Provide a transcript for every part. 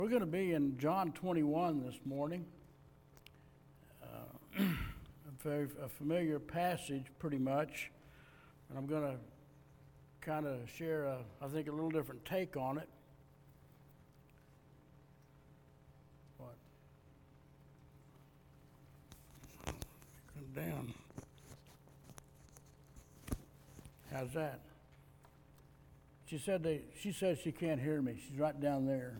We're going to be in John 21 this morning. A familiar passage, pretty much. And I'm going to kind of share, I think, a little different take on it. What? Come down. How's that? She says she can't hear me. She's right down there.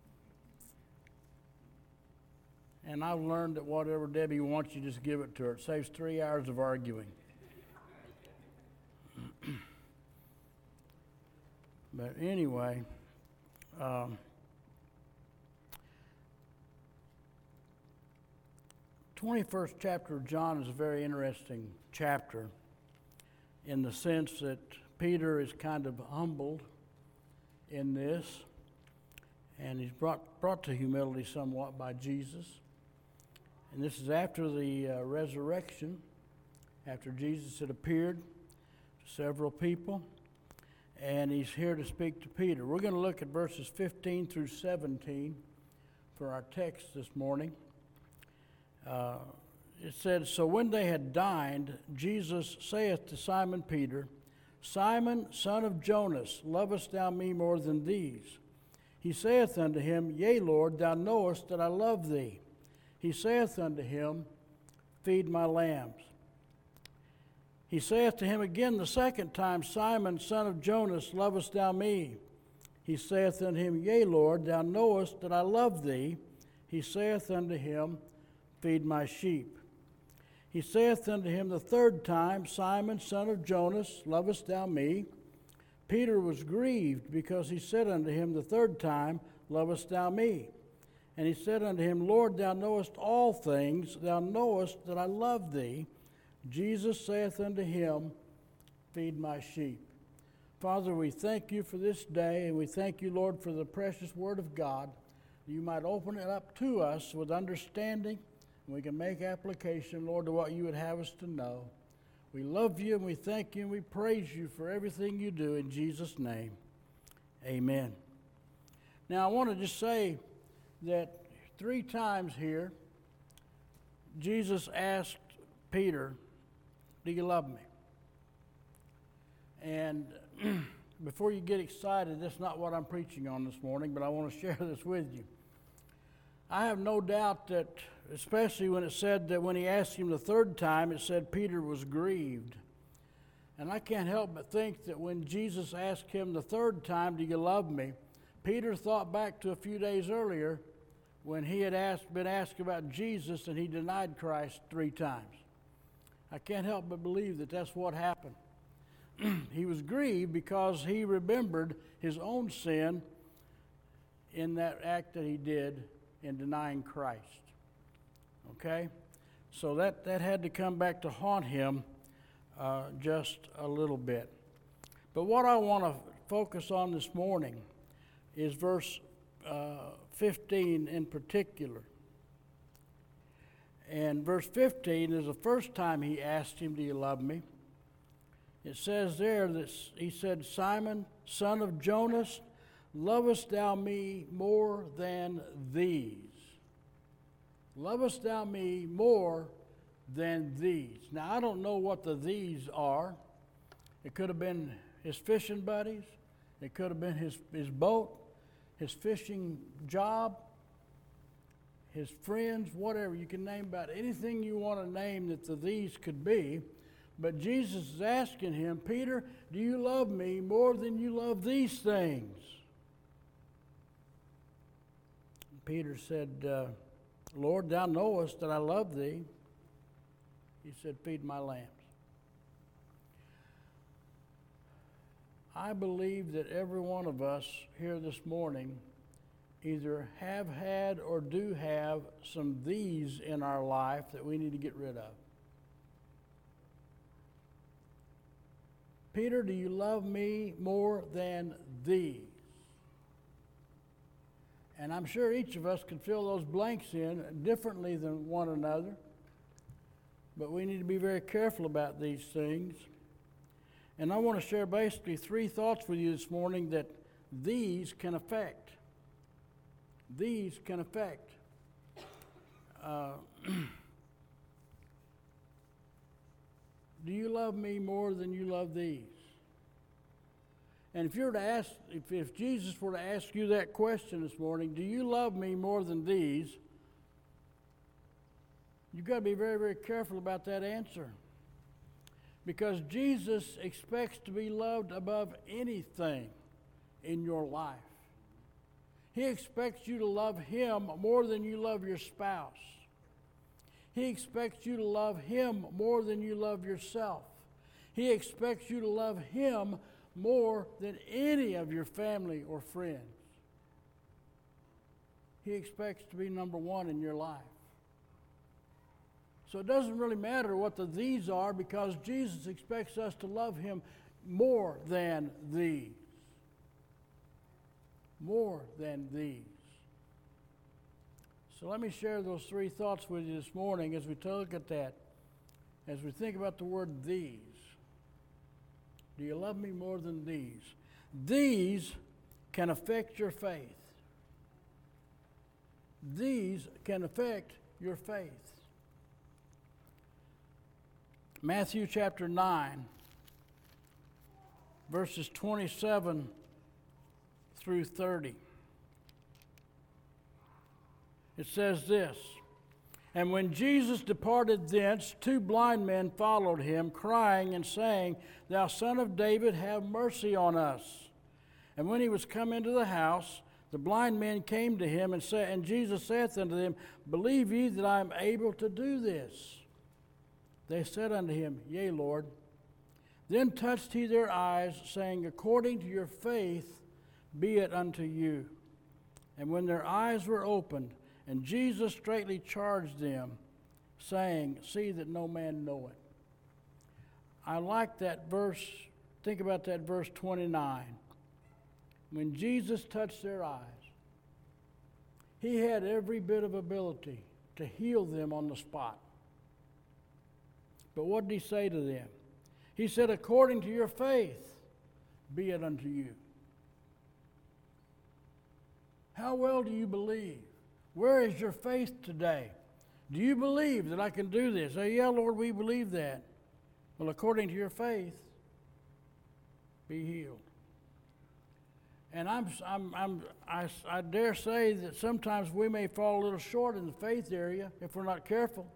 And I've learned that whatever Debbie wants, you just give it to her. It saves 3 hours of arguing. But anyway, 21st chapter of John is a very interesting chapter in the sense that Peter is kind of humbled in this, and he's brought to humility somewhat by Jesus. And this is after the resurrection, after Jesus had appeared to several people, and he's here to speak to Peter. We're going to look at verses 15 through 17 for our text this morning. It said, "So when they had dined, Jesus saith to Simon Peter, Simon, son of Jonas, lovest thou me more than these? He saith unto him, Yea, Lord, thou knowest that I love thee. He saith unto him, Feed my lambs. He saith to him again the second time, Simon, son of Jonas, lovest thou me? He saith unto him, Yea, Lord, thou knowest that I love thee. He saith unto him, Feed my sheep. He saith unto him the third time, Simon, son of Jonas, lovest thou me? Peter was grieved because he said unto him the third time, Lovest thou me? And he said unto him, Lord, thou knowest all things, thou knowest that I love thee. Jesus saith unto him, Feed my sheep. Father, we thank you for this day, and we thank you, Lord, for the precious word of God. You might open it up to us with understanding, and we can make application, Lord, to what you would have us to know. We love you, and we thank you, and we praise you for everything you do in Jesus' name. Amen. Now, I want to just say that 3 times here, Jesus asked Peter, do you love me? And before you get excited, that's not what I'm preaching on this morning, but I want to share this with you. I have no doubt that, especially when it said that when he asked him the third time, it said Peter was grieved. And I can't help but think that when Jesus asked him the third time, do you love me? Peter thought back to a few days earlier when he had been asked about Jesus and he denied Christ 3 times. I can't help but believe that that's what happened. He was grieved because he remembered his own sin in that act that he did in denying Christ. Okay? So that had to come back to haunt him just a little bit. But what I want to focus on this morning is verse 15 in particular. And verse 15 is the first time he asked him, do you love me? It says there that he said, Simon, son of Jonas, lovest thou me more than these? Lovest thou me more than these? Now, I don't know what the these are. It could have been his fishing buddies. It could have been his boat, his fishing job, his friends, whatever. You can name about anything you want to name that the these could be. But Jesus is asking him, Peter, do you love me more than you love these things? Peter said, Lord, thou knowest that I love thee. He said, feed my lambs. I believe that every one of us here this morning either have had or do have some these in our life that we need to get rid of. Peter, do you love me more than these? And I'm sure each of us could fill those blanks in differently than one another. But we need to be very careful about these things. And I want to share basically 3 thoughts with you this morning that these can affect. These can affect. Do you love me more than you love these? And if you were to ask, if Jesus were to ask you that question this morning, do you love me more than these? You've got to be very, very careful about that answer. Because Jesus expects to be loved above anything in your life. He expects you to love Him more than you love your spouse. He expects you to love Him more than you love yourself. He expects you to love Him more than any of your family or friends. He expects to be number one in your life. So it doesn't really matter what the these are, because Jesus expects us to love Him more than these. More than these. So let me share those three thoughts with you this morning as we look at that, as we think about the word these. Do you love me more than these? These can affect your faith. These can affect your faith. Matthew chapter 9, verses 27 through 30. It says this, "And when Jesus departed thence, two blind men followed him, crying and saying, Thou Son of David, have mercy on us. And when he was come into the house, the blind men came to him, and Jesus saith unto them, Believe ye that I am able to do this? They said unto him, Yea, Lord. Then touched he their eyes, saying, According to your faith be it unto you. And when their eyes were opened, and Jesus straightly charged them, saying, See that no man know it." I like that verse. Think about that verse 29. When Jesus touched their eyes, He had every bit of ability to heal them on the spot. But what did He say to them? He said, According to your faith be it unto you. How well do you believe? Where is your faith today? Do you believe that I can do this? Oh, yeah, Lord, we believe that. Well, according to your faith, be healed. And I dare say that sometimes we may fall a little short in the faith area if we're not careful.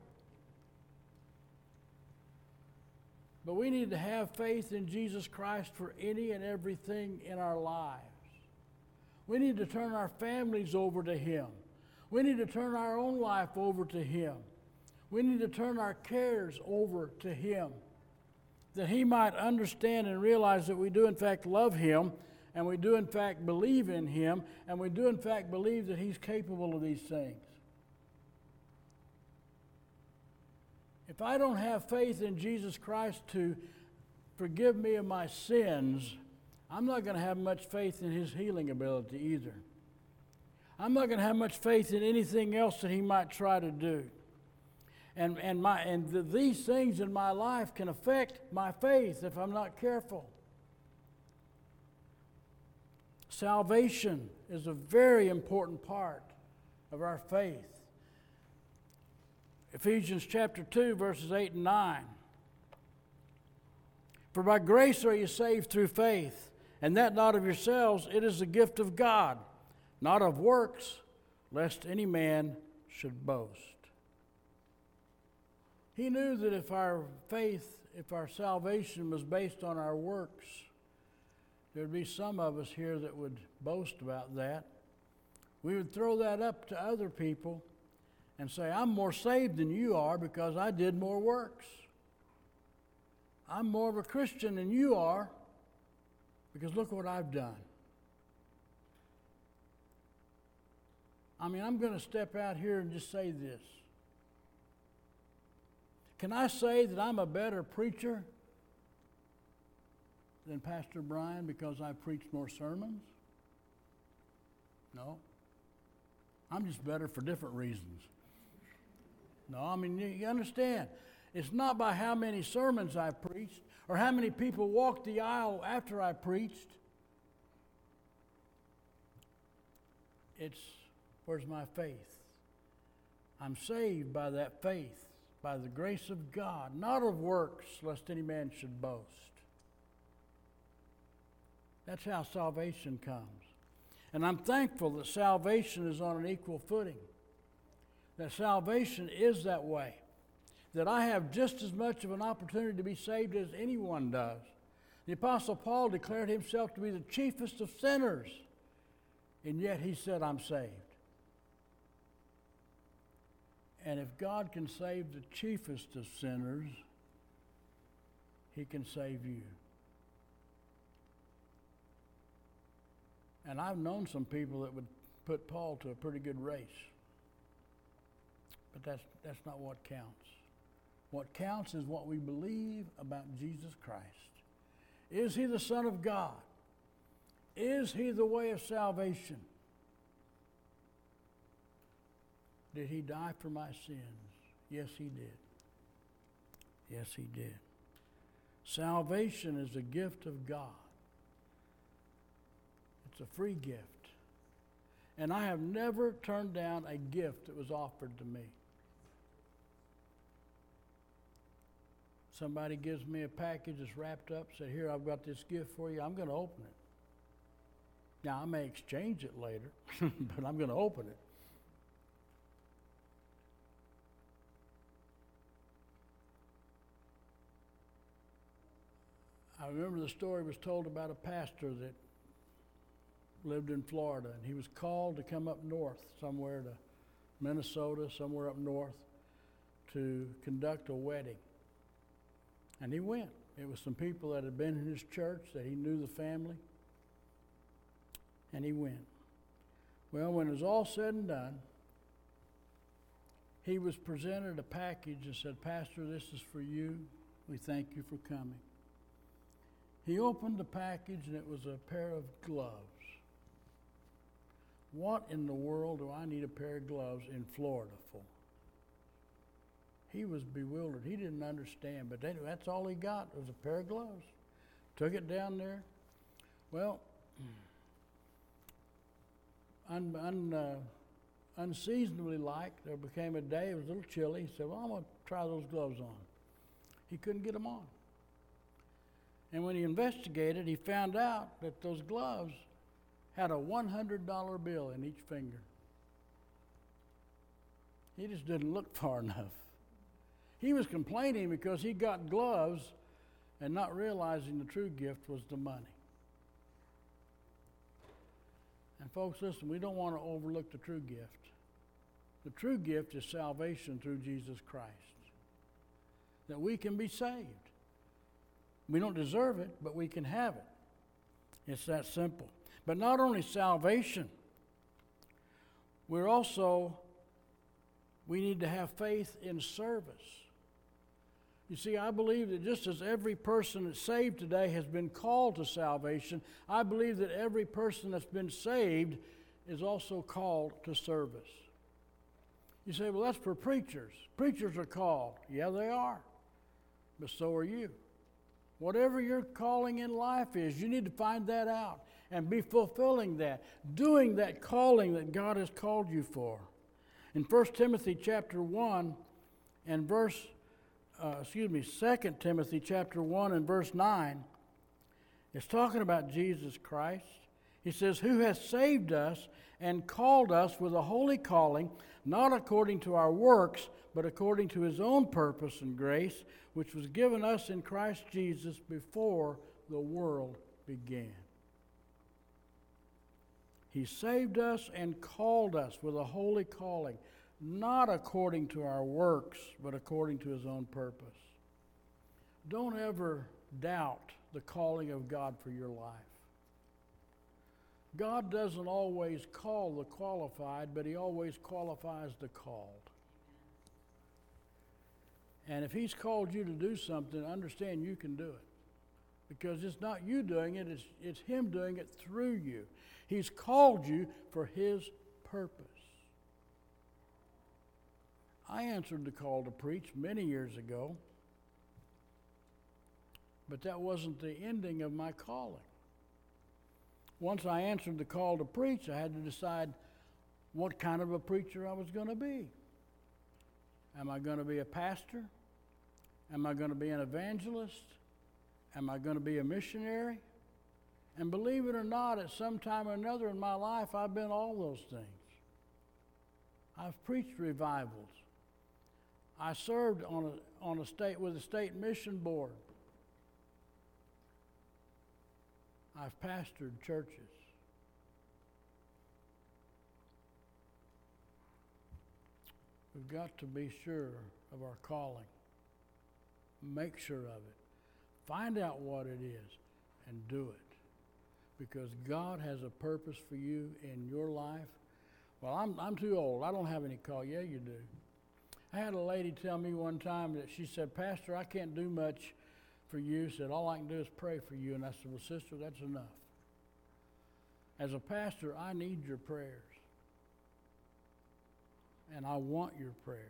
But we need to have faith in Jesus Christ for any and everything in our lives. We need to turn our families over to Him. We need to turn our own life over to Him. We need to turn our cares over to Him, that He might understand and realize that we do in fact love Him, and we do in fact believe in Him, and we do in fact believe that He's capable of these things. If I don't have faith in Jesus Christ to forgive me of my sins, I'm not going to have much faith in His healing ability either. I'm not going to have much faith in anything else that He might try to do. These things in my life can affect my faith if I'm not careful. Salvation is a very important part of our faith. Ephesians chapter 2, verses 8 and 9. For by grace are you saved through faith, and that not of yourselves, it is the gift of God, not of works, lest any man should boast. He knew that if our faith, if our salvation was based on our works, there would be some of us here that would boast about that. We would throw that up to other people and say, I'm more saved than you are because I did more works. I'm more of a Christian than you are because look what I've done. I mean, I'm going to step out here and just say this. Can I say that I'm a better preacher than Pastor Brian because I preached more sermons? No. I'm just better for different reasons. No, I mean, you understand. It's not by how many sermons I preached or how many people walked the aisle after I preached. It's Where's my faith? I'm saved by that faith, by the grace of God, not of works, lest any man should boast. That's how salvation comes. And I'm thankful that salvation is on an equal footing. That salvation is that way. That I have just as much of an opportunity to be saved as anyone does. The Apostle Paul declared himself to be the chiefest of sinners, and yet he said, I'm saved. And if God can save the chiefest of sinners, he can save you. And I've known some people that would put Paul to a pretty good race. But that's not what counts. What counts is what we believe about Jesus Christ. Is he the Son of God? Is he the way of salvation? Did he die for my sins? Yes, he did. Yes, he did. Salvation is a gift of God. It's a free gift. And I have never turned down a gift that was offered to me. Somebody gives me a package that's wrapped up, said, here, I've got this gift for you. I'm going to open it. Now, I may exchange it later, but I'm going to open it. I remember the story was told about a pastor that lived in Florida, and he was called to come up north somewhere to Minnesota, somewhere up north, to conduct a wedding. And he went. It was some people that had been in his church, that he knew the family, and he went. Well, when it was all said and done, he was presented a package and said, Pastor, this is for you. We thank you for coming. He opened the package, and it was a pair of gloves. What in the world do I need a pair of gloves in Florida for? He was bewildered. He didn't understand, but anyway, that's all he got was a pair of gloves. Took it down there. Well, unseasonably like, there became a day, it was a little chilly. He said, well, I'm going to try those gloves on. He couldn't get them on. And when he investigated, he found out that those gloves had a $100 bill in each finger. He just didn't look far enough. He was complaining because he got gloves and not realizing the true gift was the money. And folks, listen, we don't want to overlook the true gift. The true gift is salvation through Jesus Christ. That we can be saved. We don't deserve it, but we can have it. It's that simple. But not only salvation, we need to have faith in service. You see, I believe that just as every person that's saved today has been called to salvation, I believe that every person that's been saved is also called to service. You say, well, that's for preachers. Preachers are called. Yeah, they are. But so are you. Whatever your calling in life is, you need to find that out and be fulfilling that, doing that calling that God has called you for. In 1 Timothy chapter 1 and 2 Timothy chapter 1 and verse 9, it's talking about Jesus Christ. He says, who has saved us and called us with a holy calling, not according to our works, but according to his own purpose and grace, which was given us in Christ Jesus before the world began. He saved us and called us with a holy calling, not according to our works, but according to his own purpose. Don't ever doubt the calling of God for your life. God doesn't always call the qualified, but he always qualifies the called. And if he's called you to do something, understand you can do it. Because it's not you doing it, it's him doing it through you. He's called you for his purpose. I answered the call to preach many years ago, but that wasn't the ending of my calling. Once I answered the call to preach, I had to decide what kind of a preacher I was going to be. Am I going to be a pastor? Am I going to be an evangelist? Am I going to be a missionary? And believe it or not, at some time or another in my life, I've been all those things. I've preached revivals. I served on a state with a state mission board. I've pastored churches. We've got to be sure of our calling. Make sure of it. Find out what it is and do it. Because God has a purpose for you in your life. Well, I'm too old. I don't have any call. Yeah, you do. I had a lady tell me one time that she said, Pastor, I can't do much for you. She said, all I can do is pray for you. And I said, well, sister, that's enough. As a pastor, I need your prayers. And I want your prayers.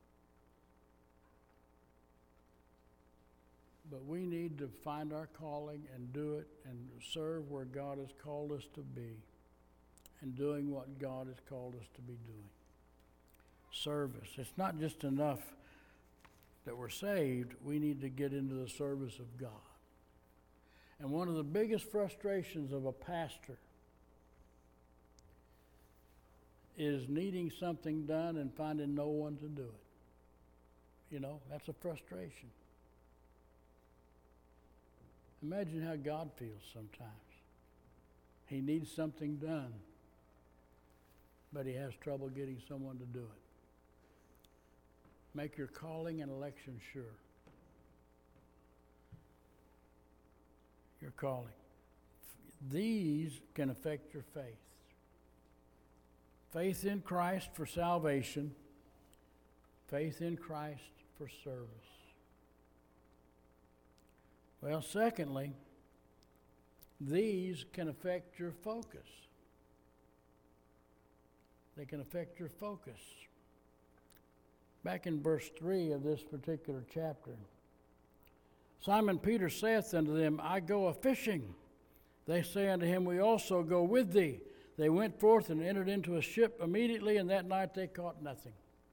But we need to find our calling and do it and serve where God has called us to be and doing what God has called us to be doing. Service. It's not just enough that we're saved. We need to get into the service of God. And one of the biggest frustrations of a pastor is needing something done and finding no one to do it. You know, that's a frustration. Imagine how God feels sometimes. He needs something done, but he has trouble getting someone to do it. Make your calling and election sure. Your calling. These can affect your faith. Faith in Christ for salvation. Faith in Christ for service. Well, secondly, these can affect your focus. They can affect your focus. Back in verse 3 of this particular chapter, Simon Peter saith unto them, I go a-fishing. They say unto him, we also go with thee. They went forth and entered into a ship immediately, and that night they caught nothing.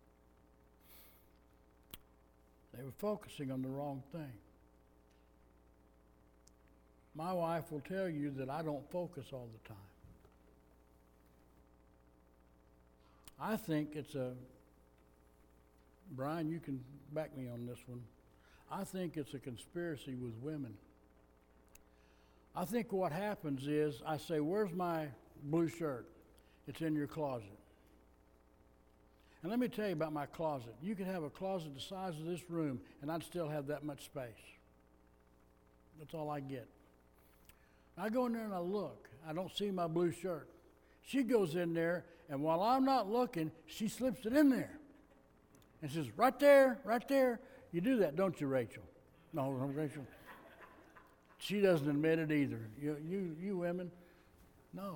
They were focusing on the wrong thing. My wife will tell you that I don't focus all the time. I think it's Brian, you can back me on this one. I think it's a conspiracy with women. I think what happens is I say, where's my blue shirt? It's in your closet. And let me tell you about my closet. You could have a closet the size of this room, and I'd still have that much space. That's all I get. I go in there and I look. I don't see my blue shirt. She goes in there, and while I'm not looking, she slips it in there. And says, right there, right there. You do that, don't you, Rachel? No, Rachel. She doesn't admit it either. You women, no.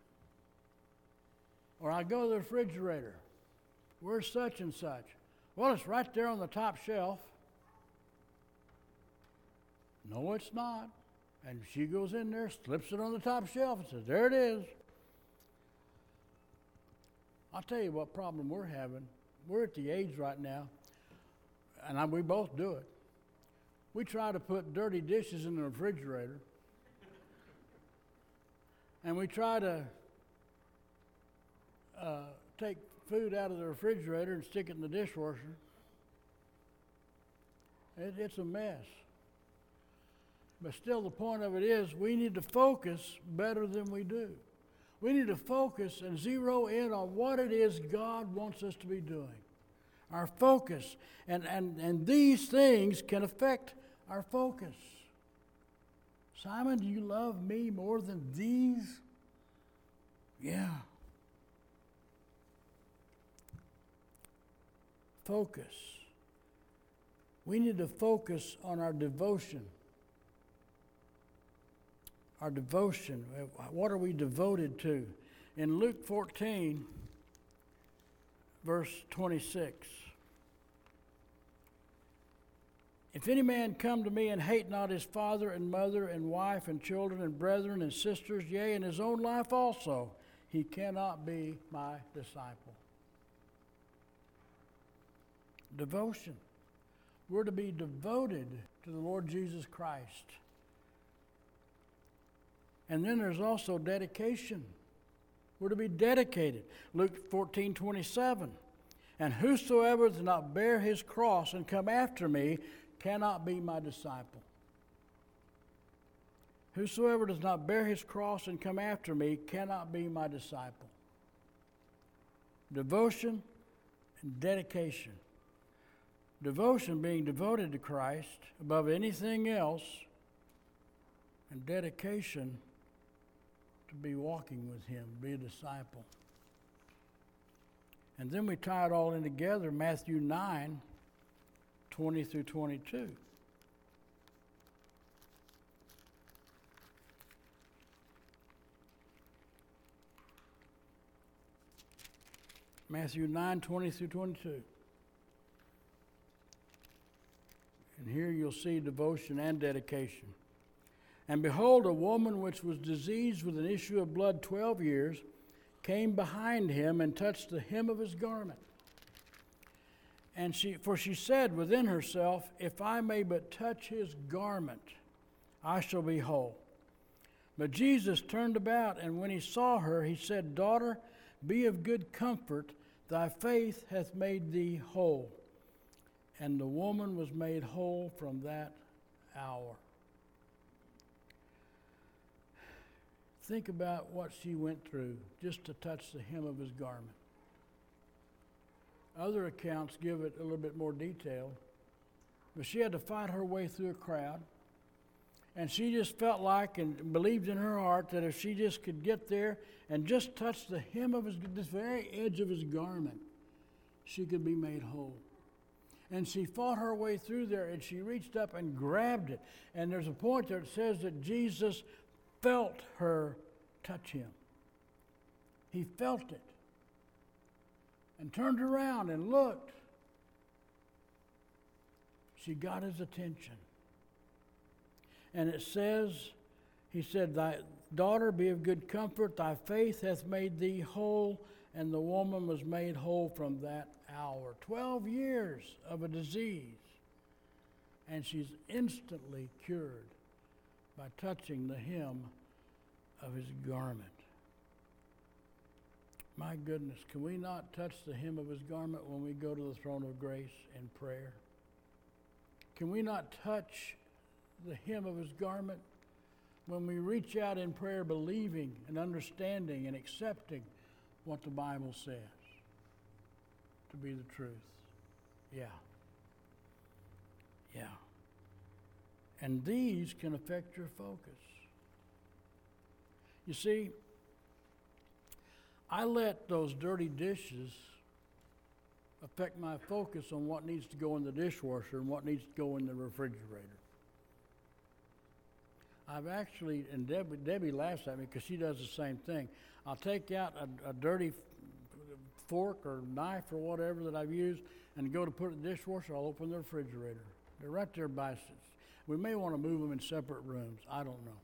Or I go to the refrigerator. Where's such and such? Well, it's right there on the top shelf. No, it's not. And she goes in there, slips it on the top shelf, and says, there it is. I'll tell you what problem we're having. We're at the age right now, and we both do it. We try to put dirty dishes in the refrigerator, and we try to take food out of the refrigerator and stick it in the dishwasher. It's a mess. But still, the point of it is we need to focus better than we do. We need to focus and zero in on what it is God wants us to be doing. Our focus. And these things can affect our focus. Simon, do you love me more than these? Yeah. Focus. We need to focus on our devotion. Our devotion. What are we devoted to? In Luke 14, verse 26. If any man come to me and hate not his father and mother and wife and children and brethren and sisters, yea, and his own life also, he cannot be my disciple. Devotion. We're to be devoted to the Lord Jesus Christ. And then there's also dedication. We're to be dedicated. Luke 14:27. And whosoever does not bear his cross and come after me cannot be my disciple. Whosoever does not bear his cross and come after me cannot be my disciple. Devotion and dedication. Devotion, being devoted to Christ above anything else, and dedication to be walking with him, be a disciple. And then we tie it all in together, Matthew 9:20 through 22. Matthew 9:20 through 22. And here you'll see devotion and dedication. And behold, a woman which was diseased with an issue of blood 12 years came behind him and touched the hem of his garment. And she said within herself, if I may but touch his garment, I shall be whole. But Jesus turned about, and when he saw her, he said, Daughter, be of good comfort, thy faith hath made thee whole. And the woman was made whole from that hour. Think about what she went through just to touch the hem of his garment. Other accounts give it a little bit more detail, but she had to fight her way through a crowd. And she just felt like and believed in her heart that if she just could get there and just touch the hem of this very edge of his garment, she could be made whole. And she fought her way through there, and she reached up and grabbed it. And there's a point there that says that Jesus felt her touch him. He felt it. And turned around and looked. She got his attention. And it says, he said, Thy daughter, be of good comfort, thy faith hath made thee whole. And the woman was made whole from that hour. 12 years of a disease. And she's instantly cured by touching the hem of his garment. My goodness, can we not touch the hem of his garment when we go to the throne of grace in prayer? Can we not touch the hem of his garment when we reach out in prayer believing and understanding and accepting what the Bible says to be the truth? Yeah. And these can affect your focus. You see, I let those dirty dishes affect my focus on what needs to go in the dishwasher and what needs to go in the refrigerator. I've actually, and Debbie laughs at me because she does the same thing. I'll take out a dirty fork or knife or whatever that I've used and go to put it in the dishwasher. I'll open the refrigerator. They're right there by us. We may want to move them in separate rooms. I don't know.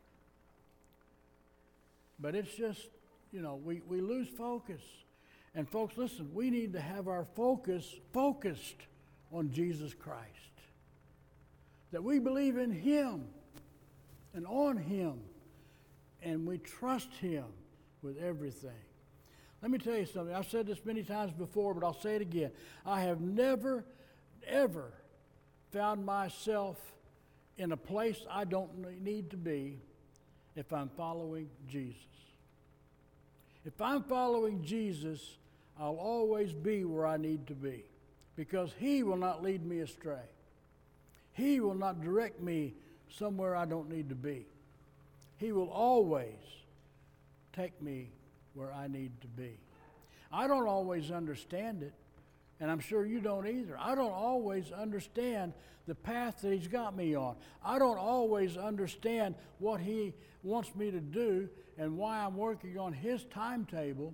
But it's just, we lose focus. And folks, listen, we need to have our focus focused on Jesus Christ. That we believe in him and on him, and we trust him with everything. Let me tell you something. I've said this many times before, but I'll say it again. I have never, ever found myself in a place I don't need to be if I'm following Jesus. If I'm following Jesus, I'll always be where I need to be because he will not lead me astray. He will not direct me somewhere I don't need to be. He will always take me where I need to be. I don't always understand it, and I'm sure you don't either. I don't always understand the path that he's got me on. I don't always understand what he wants me to do and why I'm working on his timetable.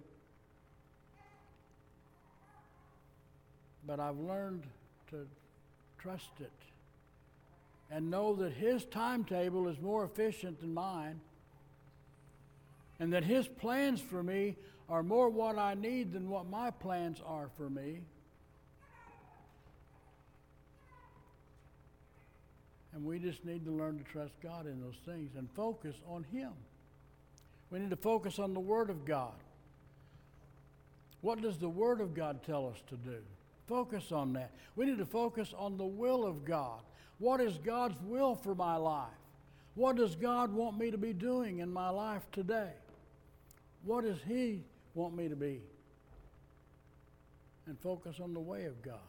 But I've learned to trust it and know that his timetable is more efficient than mine, and that his plans for me are more what I need than what my plans are for me. And we just need to learn to trust God in those things and focus on Him. We need to focus on the Word of God. What does the Word of God tell us to do? Focus on that. We need to focus on the will of God. What is God's will for my life? What does God want me to be doing in my life today? What does He want me to be? And focus on the way of God.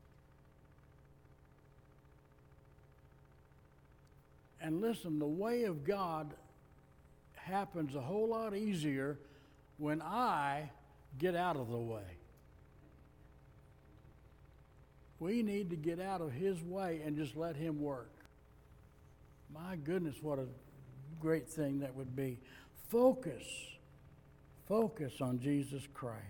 And listen, the way of God happens a whole lot easier when I get out of the way. We need to get out of His way and just let Him work. My goodness, what a great thing that would be. Focus on Jesus Christ.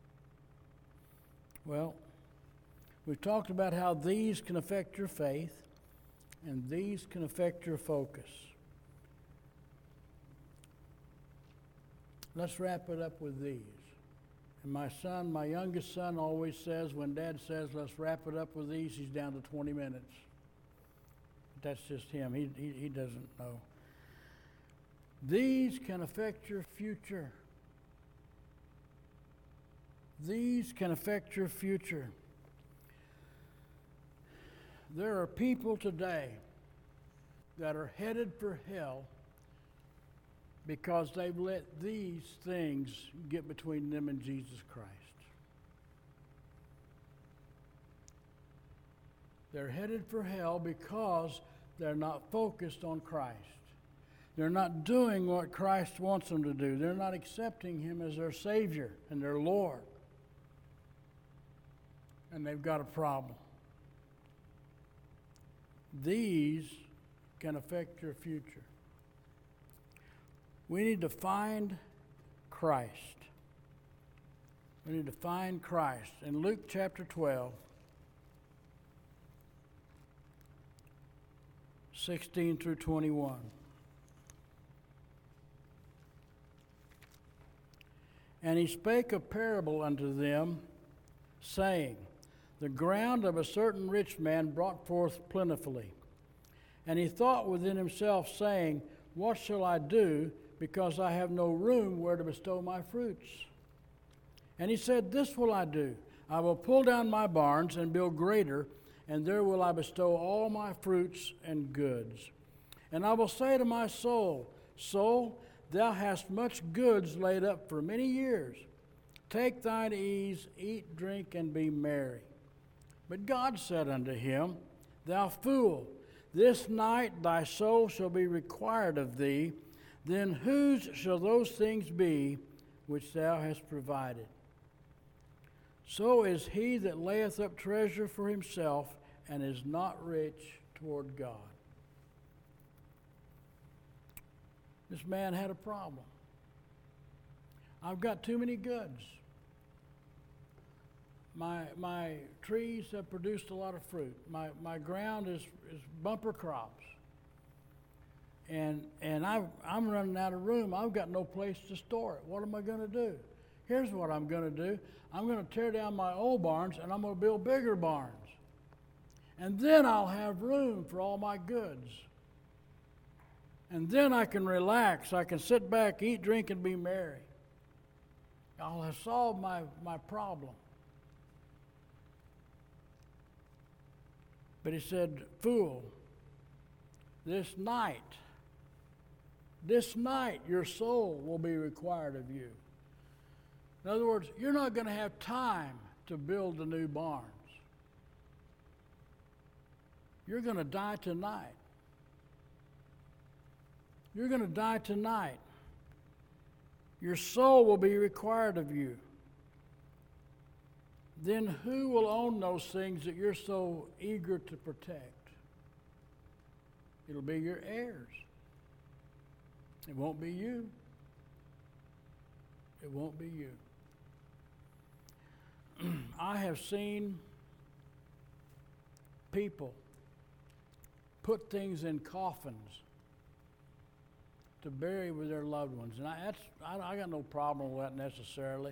Well, we've talked about how these can affect your faith, and these can affect your focus. Let's wrap it up with these. And my youngest son always says, when Dad says, let's wrap it up with these, he's down to 20 minutes. That's just him. He doesn't know. These can affect your future. These can affect your future. There are people today that are headed for hell because they've let these things get between them and Jesus Christ. They're headed for hell because they're not focused on Christ. They're not doing what Christ wants them to do. They're not accepting Him as their Savior and their Lord. And they've got a problem. These can affect your future. We need to find Christ. We need to find Christ. In Luke chapter 12, 16 through 21. And He spake a parable unto them, saying, the ground of a certain rich man brought forth plentifully. And he thought within himself, saying, what shall I do, because I have no room where to bestow my fruits? And he said, this will I do. I will pull down my barns and build greater, and there will I bestow all my fruits and goods. And I will say to my soul, soul, thou hast much goods laid up for many years. Take thine ease, eat, drink, and be merry. But God said unto him, thou fool, this night thy soul shall be required of thee. Then whose shall those things be which thou hast provided? So is he that layeth up treasure for himself and is not rich toward God. This man had a problem. I've got too many goods. My trees have produced a lot of fruit. My ground is bumper crops. And I'm running out of room. I've got no place to store it. What am I going to do? Here's what I'm going to do. I'm going to tear down my old barns and I'm going to build bigger barns. And then I'll have room for all my goods. And then I can relax. I can sit back, eat, drink, and be merry. I'll have solved my problem. But he said, fool, this night your soul will be required of you. In other words, you're not going to have time to build the new barns. You're going to die tonight. You're going to die tonight. Your soul will be required of you. Then who will own those things that you're so eager to protect? It'll be your heirs. It won't be you. It won't be you. I have seen people put things in coffins to bury with their loved ones. And I got no problem with that necessarily.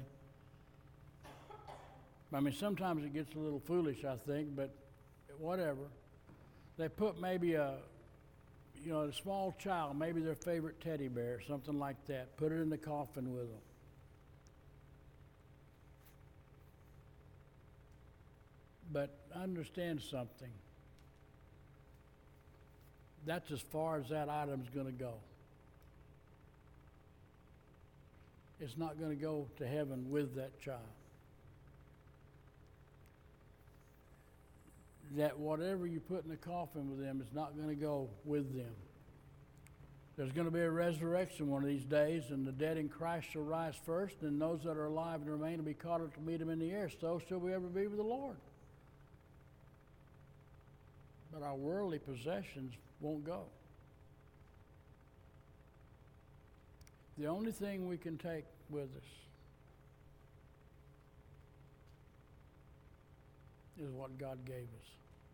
I mean, sometimes it gets a little foolish, I think, but whatever. They put maybe a small child, maybe their favorite teddy bear, something like that, put it in the coffin with them. But understand something. That's as far as that item's going to go. It's not going to go to heaven with that child. That whatever you put in the coffin with them is not going to go with them. There's going to be a resurrection one of these days, and the dead in Christ shall rise first, and those that are alive and remain will be caught up to meet him in the air. So shall we ever be with the Lord. But our worldly possessions won't go. The only thing we can take with us is what God gave us.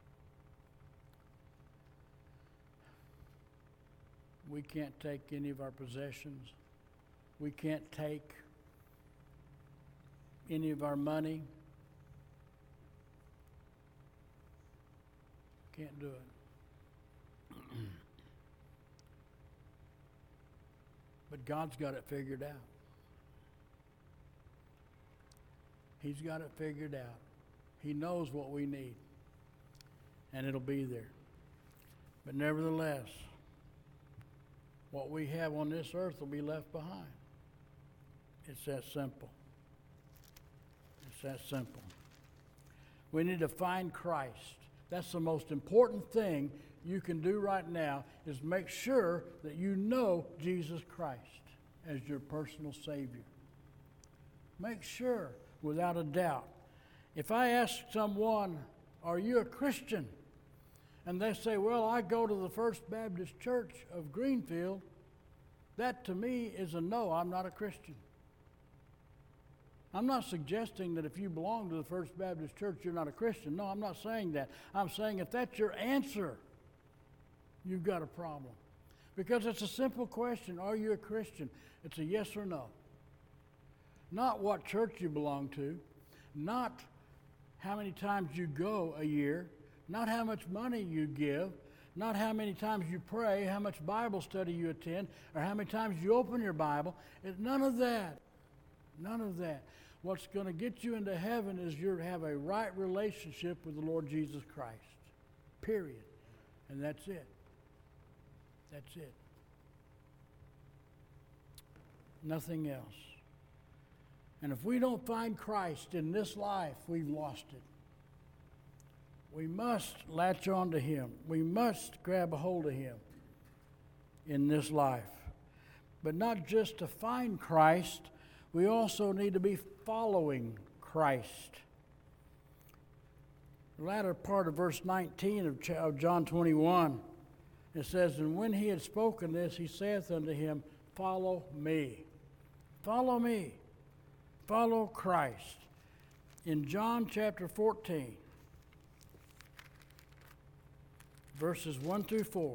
We can't take any of our possessions. We can't take any of our money. Can't do it. But God's got it figured out. He's got it figured out. He knows what we need, and it'll be there. But nevertheless, what we have on this earth will be left behind. It's that simple. It's that simple. We need to find Christ. That's the most important thing you can do right now, is make sure that you know Jesus Christ as your personal Savior. Make sure, without a doubt. If I ask someone, are you a Christian? And they say, well, I go to the First Baptist Church of Greenfield, that to me is a no, I'm not a Christian. I'm not suggesting that if you belong to the First Baptist Church, you're not a Christian. No, I'm not saying that. I'm saying if that's your answer, you've got a problem. Because it's a simple question, are you a Christian? It's a yes or no. Not what church you belong to, not how many times you go a year, not how much money you give, not how many times you pray, how much Bible study you attend, or how many times you open your Bible. It's none of that. None of that. What's going to get you into heaven is you have a right relationship with the Lord Jesus Christ. Period. And that's it. That's it. Nothing else. And if we don't find Christ in this life, we've lost it. We must latch on to Him. We must grab a hold of Him in this life. But not just to find Christ, we also need to be following Christ. The latter part of verse 19 of John 21, it says, and when he had spoken this, he saith unto him, follow me. Follow me. Follow Christ. In John chapter 14, verses 1 through 4,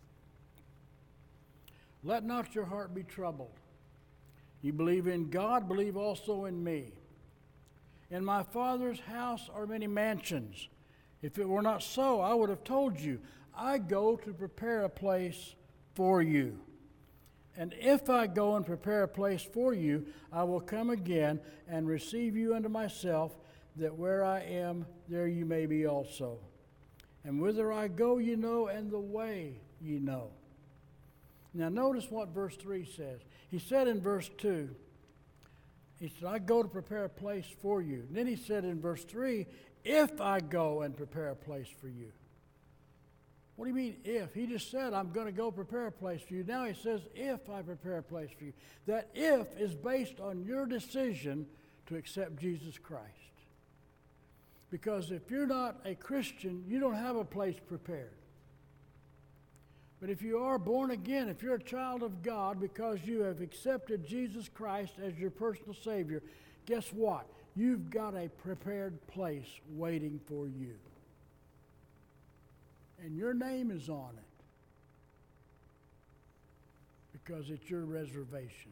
let not your heart be troubled. You believe in God, believe also in me. In my Father's house are many mansions. If it were not so, I would have told you, I go to prepare a place for you. And if I go and prepare a place for you, I will come again and receive you unto myself, that where I am, there you may be also. And whither I go, ye know, and the way ye know. Now notice what verse 3 says. He said in verse 2, he said, I go to prepare a place for you. And then he said in verse 3, if I go and prepare a place for you. What do you mean if? He just said, I'm going to go prepare a place for you. Now he says, if I prepare a place for you. That if is based on your decision to accept Jesus Christ. Because if you're not a Christian, you don't have a place prepared. But if you are born again, if you're a child of God because you have accepted Jesus Christ as your personal Savior, guess what? You've got a prepared place waiting for you. And your name is on it. because it's your reservation.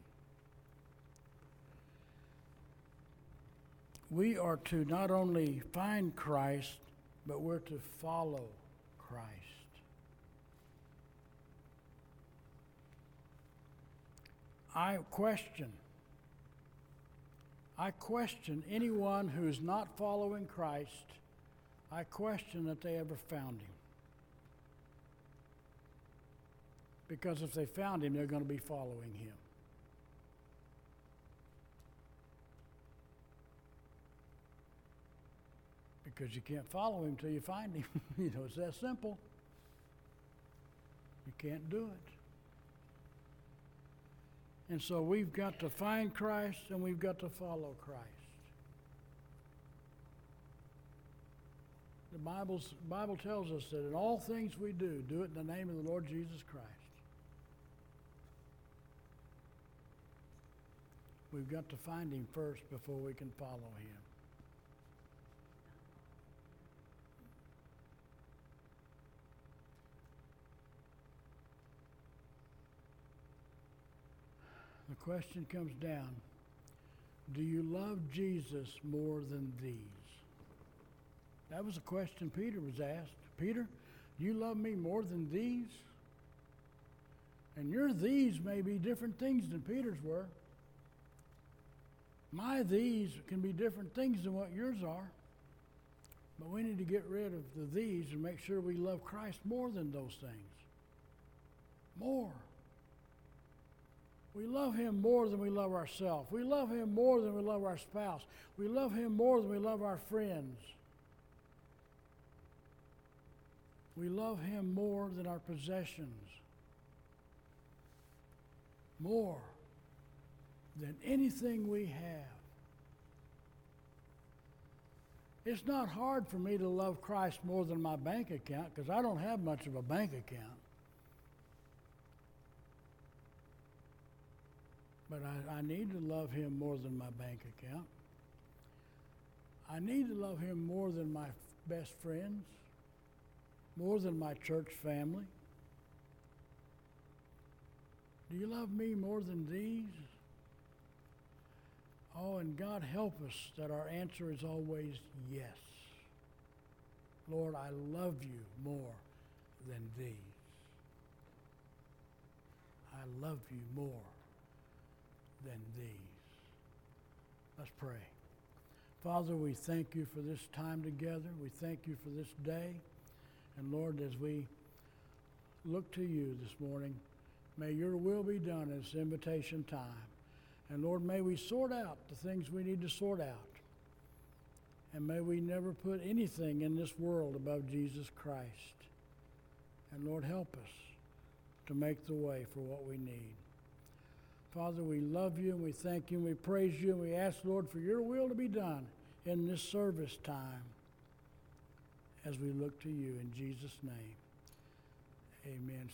We are to not only find Christ, but we're to follow Christ. I question anyone who is not following Christ. I question that they ever found him. Because if they found him, they're going to be following him. Because you can't follow him till you find him. It's that simple. You can't do it. And so we've got to find Christ and we've got to follow Christ. The Bible tells us that in all things we do it in the name of the Lord Jesus Christ. We've got to find him first before we can follow him. The question comes down, do you love Jesus more than these? That was a question Peter was asked. Peter, do you love me more than these? And your these may be different things than Peter's were. My these can be different things than what yours are. But we need to get rid of the these and make sure we love Christ more than those things. More. We love him more than we love ourselves. We love him more than we love our spouse. We love him more than we love our friends. We love him more than our possessions. More than anything we have. It's not hard for me to love Christ more than my bank account because I don't have much of a bank account. But I need to love him more than my bank account. I need to love him more than my best friends, more than my church family. Do you love me more than these? Oh, and God help us that our answer is always yes. Lord, I love you more than these. I love you more than these. Let's pray. Father, we thank you for this time together. We thank you for this day. And Lord, as we look to you this morning, may your will be done in this invitation time. And Lord, may we sort out the things we need to sort out. And may we never put anything in this world above Jesus Christ. And Lord, help us to make the way for what we need. Father, we love you and we thank you and we praise you and we ask, Lord, for your will to be done in this service time as we look to you in Jesus' name. Amen.